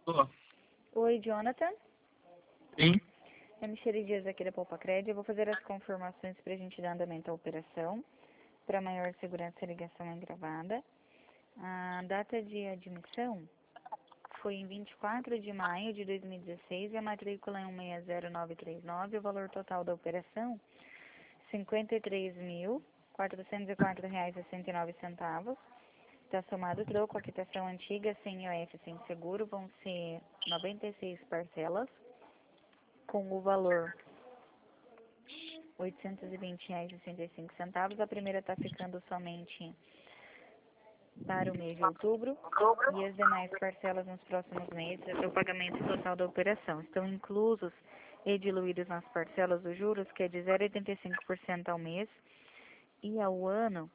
Tô. Oi, Jonathan. Sim. É Michele Dias aqui da Poupa Crédito. Eu vou fazer as confirmações para a gente dar andamento à operação. Para maior segurança, a ligação é gravada. A data de admissão foi em 24 de maio de 2016 e a matrícula é 160939. O valor total da operação, R$ 53.404,09. Está somado o troco, a quitação antiga, sem IOF, sem seguro, vão ser 96 parcelas, com o valor R$ 820,65. A primeira está ficando somente para o mês de outubro e as demais parcelas nos próximos meses é o pagamento total da operação. Estão inclusos e diluídos nas parcelas dos juros, que é de 0,85% ao mês e ao ano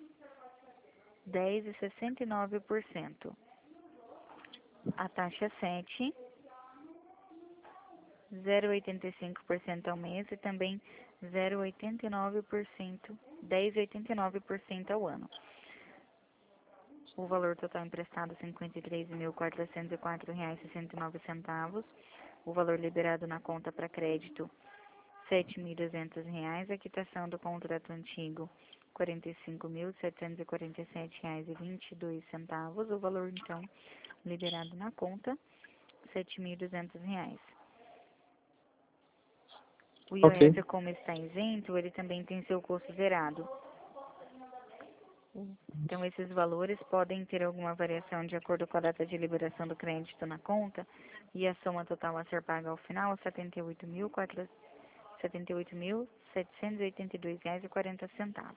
10,69%. A taxa 7, 0,85% ao mês e também 0,89%, 10,89% ao ano. O valor total emprestado R$ 53.404,69. O valor liberado na conta para crédito R$ 7.200. A quitação do contrato antigo R$ 45.747,22. O valor então liberado na conta R$ 7.200. O IOF, Ok. como está isento, ele também tem seu custo zerado. Então, esses valores podem ter alguma variação de acordo com a data de liberação do crédito na conta e a soma total a ser paga ao final, R$ 78.782,40.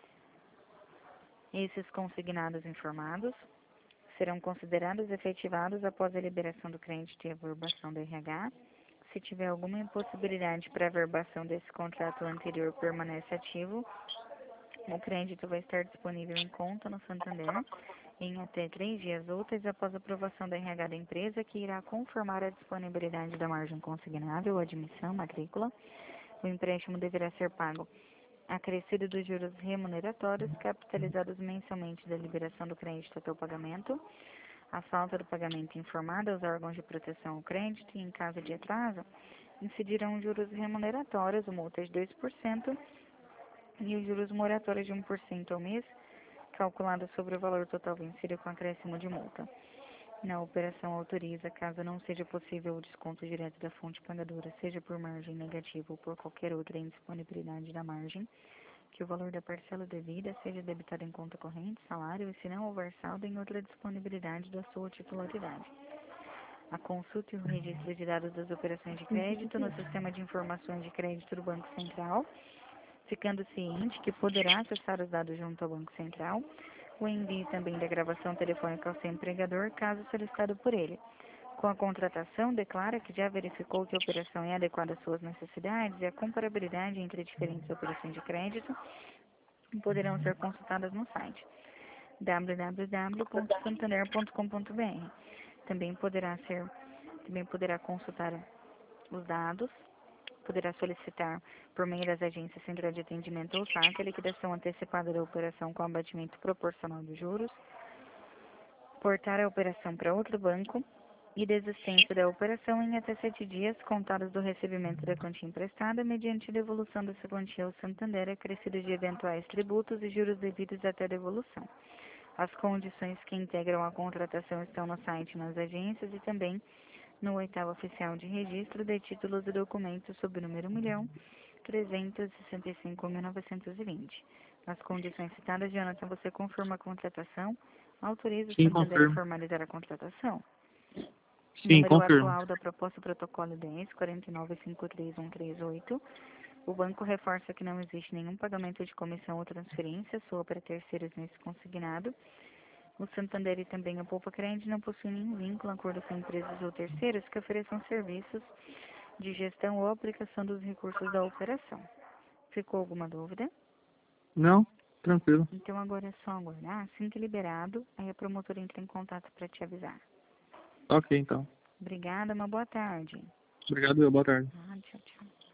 Esses consignados informados serão considerados efetivados após a liberação do crédito e a averbação do RH. Se tiver alguma impossibilidade para a averbação desse contrato anterior permanece ativo, o crédito vai estar disponível em conta no Santander em até 3 dias úteis após a aprovação da RH da empresa, que irá confirmar a disponibilidade da margem consignável ou admissão matrícula. O empréstimo deverá ser pago acrescido dos juros remuneratórios capitalizados mensalmente da liberação do crédito até o pagamento. A falta do pagamento informada aos órgãos de proteção ao crédito e, em caso de atraso, incidirão juros remuneratórios, multa de 2%, e os juros moratórios de 1% ao mês, calculado sobre o valor total vencido com acréscimo de multa. Na operação autoriza, caso não seja possível o desconto direto da fonte pagadora, seja por margem negativa ou por qualquer outra indisponibilidade da margem, que o valor da parcela devida seja debitado em conta corrente, salário, e se não houver saldo, em outra disponibilidade da sua titularidade. A consulta e o registro de dados das operações de crédito no Sistema de Informações de Crédito do Banco Central, ficando ciente que poderá acessar os dados junto ao Banco Central, o envio também da gravação telefônica ao seu empregador, caso solicitado por ele. Com a contratação, declara que já verificou que a operação é adequada às suas necessidades e a comparabilidade entre diferentes operações de crédito poderão ser consultadas no site www.santander.com.br. Também poderá consultar os dados, poderá solicitar, por meio das agências Central de Atendimento ou SAC, a liquidação antecipada da operação com abatimento proporcional dos juros, portar a operação para outro banco e desistência da operação em até 7 dias, contados do recebimento da quantia emprestada, mediante devolução dessa quantia ao Santander, acrescido de eventuais tributos e juros devidos até a devolução. As condições que integram a contratação estão no site, nas agências e também no 8º Oficial de Registro de Títulos e Documentos sob o número 1.365.920. Nas condições citadas, Jonathan, você confirma a contratação? Autoriza o Sim, Santander a confirmo. formalizar a contratação? Sim, Número confirmo. atual da proposta protocolo 10, 49.53138. O banco reforça que não existe nenhum pagamento de comissão ou transferência sua para terceiros nesse consignado. O Santander e também a Poupa Crédito não possuem nenhum vínculo, acordo com empresas ou terceiros que ofereçam serviços de gestão ou aplicação dos recursos da operação. Ficou alguma dúvida? Não? Tranquilo. Então agora é só aguardar. Assim que liberado, aí a promotora entra em contato para te avisar. Ok, então. Obrigada, uma boa tarde. Obrigado, boa tarde. Tchau, tchau.